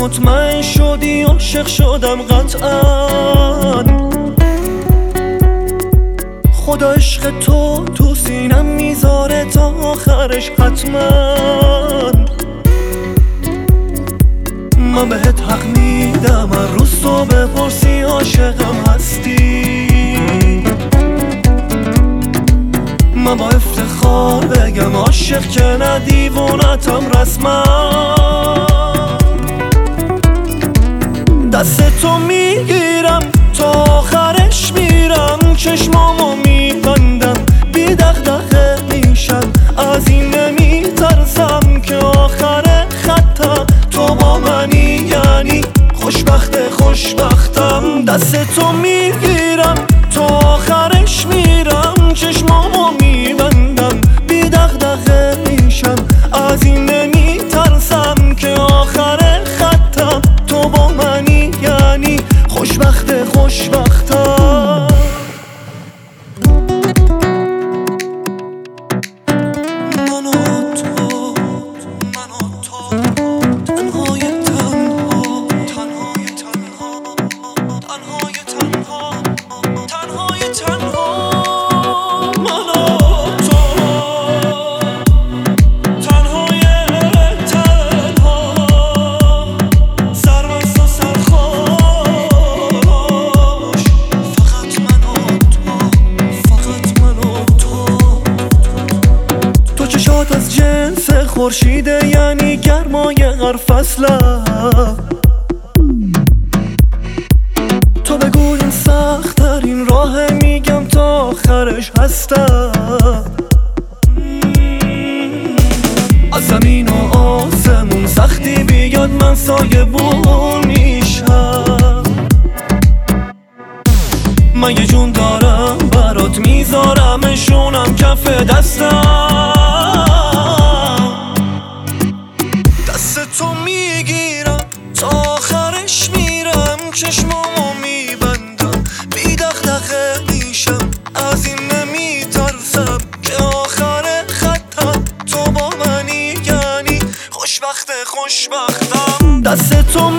مطمئن شدی عاشق شدم قطعا. خدا عشق تو سینم میذاره تا آخرش حتما. من بهت حق میدم هر روز تو بپرسی عاشقم هستی. من با افتخار بگم عاشق که نه دیوونتم رسما. دست تو میگیرم تا آخرش میرم، چشمامو میبندم بی دغدغه میشم. از این نمیترسم که آخر خطم تو با منی، یعنی خوشبختم. دست تو میگیرم تا آخرش میرم، چشمامو میبندم بی دغدغه میشم. از این نمیترسم که آخر خطم تو با منی، یعنی خوشبختم. از جنس خورشیده، یعنی گرمای هر فصله. تو بگو این سخت ترین راه، میگم تا آخرش هستم. از زمین و آسمون سختی بیاد من سایه بون میشم. من یه جون دارم برات میذارمشونم کف دستم. دست تو میگیرم تا آخرش میرم، چشمامو میبندم بی دغدغه میشم. از این نمیترسم که آخر خطم تو با منی، یعنی خوشبختم. دست تو